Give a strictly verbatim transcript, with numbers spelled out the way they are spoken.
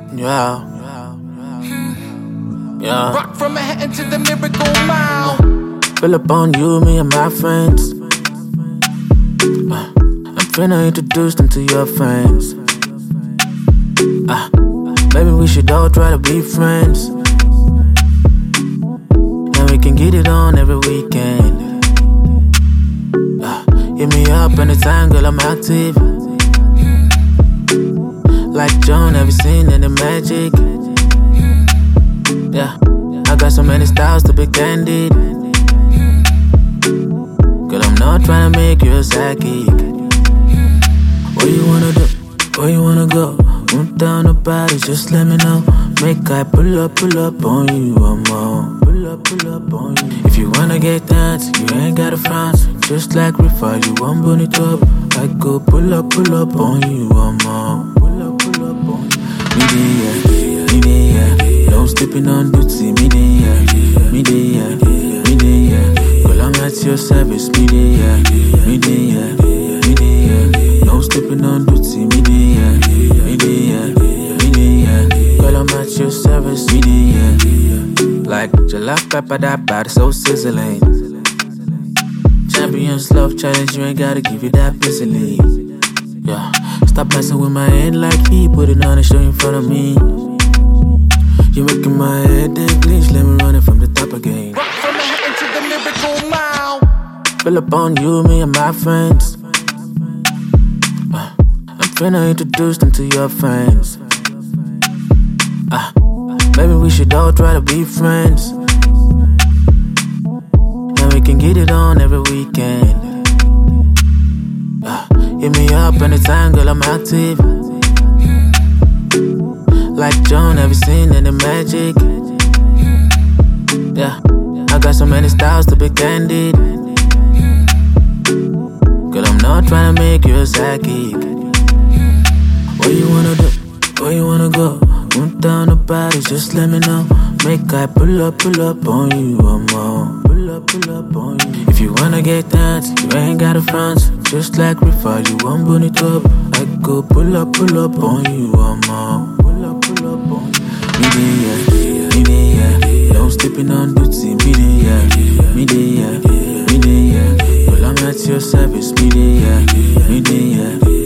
Yeah, yeah. Rock from Manhattan to the Miracle Mile. Fill up on you, me and my friends. Uh, I'm finna introduce them to your friends. Uh, maybe we should all try to be friends. And we can get it on every weekend. Uh, hit me up anytime, girl, I'm active. Like Joan, have you seen any magic? Yeah, I got so many styles to be candid. Girl, I'm not trying to make you a psychic. What you wanna do? Where you wanna go? Won't down the body, just let me know. Make I pull up, pull up on you, I'm on. Pull up, pull up on you. If you wanna get dancing, you ain't gotta front. Just like Rifa, you want bonnet up. I go pull up, pull up on you, I'm on. Pull up, pull up on you. Me dey, yeah, me dey, yeah. No stepping on duty, me dey, yeah, me dey, yeah, me dey, yeah. Girl, I'm at your service, me dey, yeah, me dey, yeah, me dey, yeah. No stepping on duty, me dey, yeah, me dey, yeah, me dey, yeah. Girl, I'm at your service, me dey, yeah. Like jollof pepper, that body so sizzling. Champions love challenge, you ain't gotta give it that busily. Yeah, stop messing with my head like he put it on a show in front of me. You making my head that glitch, let me run it from the top again. Rock from Manhattan to the Miracle Mile. Fill up on you, me and my friends. Uh, I'm finna introduce them to your friends. Uh, maybe we should all try to be friends. And we can get it on every weekend. Uh, hit me up anytime, girl, I'm active. Like Joan, have you seen any magic? Yeah, I got so many styles to be candid. Girl, I'm not trying to make you a psychic. What you wanna do? Where you wanna go? Won't down the body, just let me know. Make I pull up, pull up on you, I'm on. Pull up, pull up on you. If you wanna get dancing, you ain't gotta front. Just like Rifa, you want bonnet up. I go pull up, pull up on you, I'm on. Pull up, pull up on you. Me dey, yeah, me dey, yeah. No stepping on duty, me dey, yeah, me dey, yeah, me dey, yeah. Well, I'm at your service, me dey, yeah, me dey, yeah.